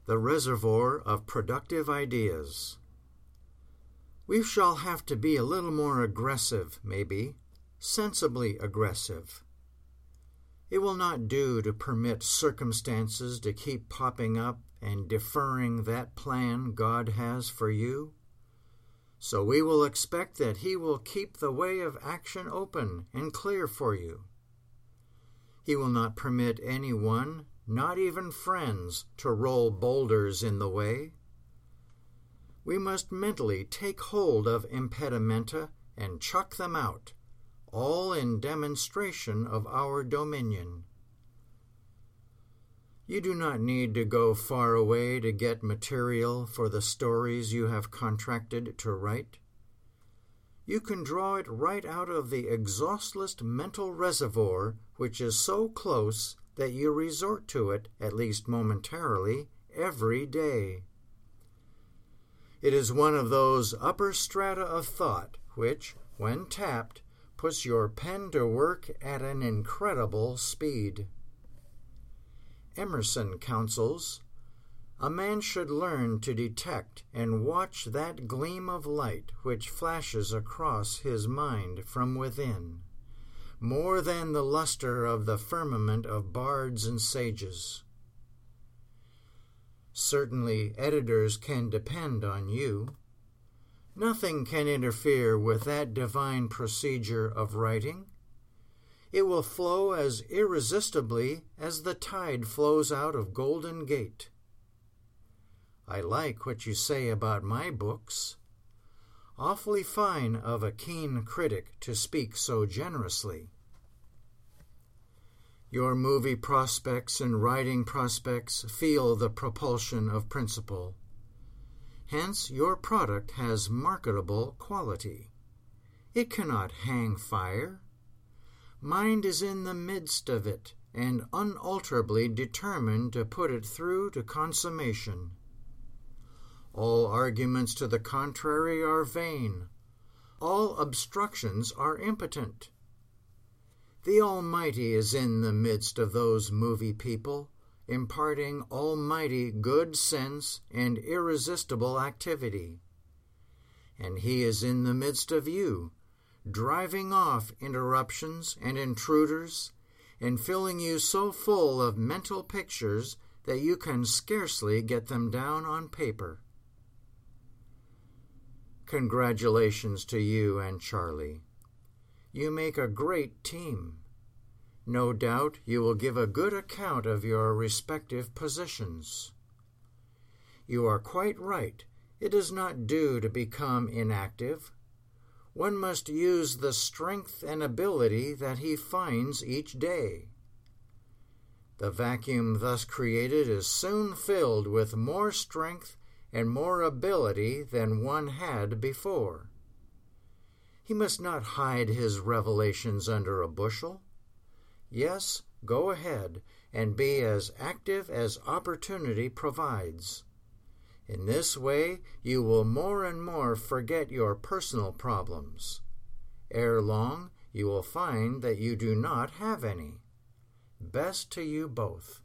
the reservoir of productive ideas. We shall have to be a little more aggressive, maybe, sensibly aggressive. It will not do to permit circumstances to keep popping up and deferring that plan God has for you. So we will expect that He will keep the way of action open and clear for you. He will not permit anyone, not even friends, to roll boulders in the way. We must mentally take hold of impedimenta and chuck them out, all in demonstration of our dominion. You do not need to go far away to get material for the stories you have contracted to write. You can draw it right out of the exhaustless mental reservoir which is so close that you resort to it, at least momentarily, every day. It is one of those upper strata of thought which, when tapped, puts your pen to work at an incredible speed. Emerson counsels, a man should learn to detect and watch that gleam of light which flashes across his mind from within, more than the luster of the firmament of bards and sages. Certainly, editors can depend on you. Nothing can interfere with that divine procedure of writing. It will flow as irresistibly as the tide flows out of Golden Gate. I like what you say about my books. Awfully fine of a keen critic to speak so generously. Your movie prospects and writing prospects feel the propulsion of principle. Hence, your product has marketable quality. It cannot hang fire. Mind is in the midst of it and unalterably determined to put it through to consummation. All arguments to the contrary are vain. All obstructions are impotent. The Almighty is in the midst of those movie people, imparting almighty good sense and irresistible activity. And He is in the midst of you, driving off interruptions and intruders, and filling you so full of mental pictures that you can scarcely get them down on paper. Congratulations to you and Charlie. You make a great team. No doubt you will give a good account of your respective positions. You are quite right. It does not do to become inactive. One must use the strength and ability that he finds each day. The vacuum thus created is soon filled with more strength and more ability than one had before. He must not hide his revelations under a bushel. Yes, go ahead and be as active as opportunity provides. In this way, you will more and more forget your personal problems. Ere long, you will find that you do not have any. Best to you both.